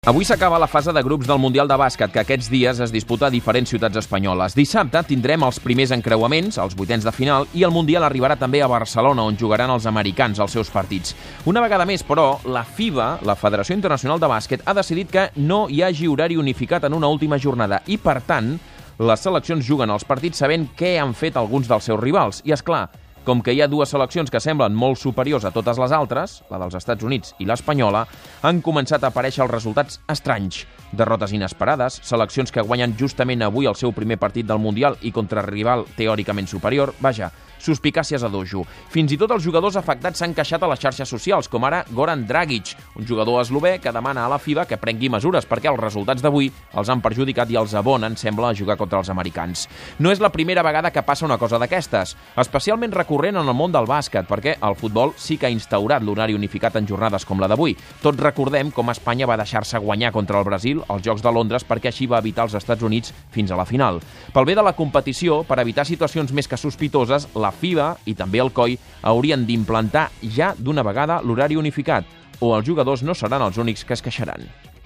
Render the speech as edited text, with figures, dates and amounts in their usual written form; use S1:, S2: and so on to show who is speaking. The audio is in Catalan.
S1: Avui s'acaba la fase de grups del Mundial de Bàsquet, que aquests dies es disputa a diferents ciutats espanyoles. Dissabte tindrem els primers encreuaments, els vuitens de final, i el Mundial arribarà també a Barcelona, on jugaran els americans els seus partits. Una vegada més, però, la FIBA, la Federació Internacional de Bàsquet, ha decidit que no hi hagi horari unificat en una última jornada i, per tant, les seleccions juguen els partits sabent què han fet alguns dels seus rivals. I, és clar, com que hi ha dues seleccions que semblen molt superiors a totes les altres, la dels Estats Units i l'espanyola, han començat a aparèixer els resultats estranys. Derrotes inesperades, seleccions que guanyen justament avui el seu primer partit del Mundial i contra rival teòricament superior, vaja, suspicàcies a dojo. Fins i tot els jugadors afectats s'han queixat a les xarxes socials, com ara Goran Dragic, un jugador eslové que demana a la FIBA que prengui mesures perquè els resultats d'avui els han perjudicat i els abonen, sembla, a jugar contra els americans. No és la primera vegada que passa una cosa d'aquestes, especialment recurrent en el món del bàsquet, perquè el futbol sí que ha instaurat l'horari unificat en jornades com la d'avui. Tots recordem com Espanya va deixar-se guanyar contra el Brasil als Jocs de Londres perquè així va evitar els Estats Units fins a la final. Pel bé de la competició, per evitar situacions més que sospitoses, la FIBA i també el COI haurien d'implantar ja d'una vegada l'horari unificat, o els jugadors no seran els únics que es queixaran.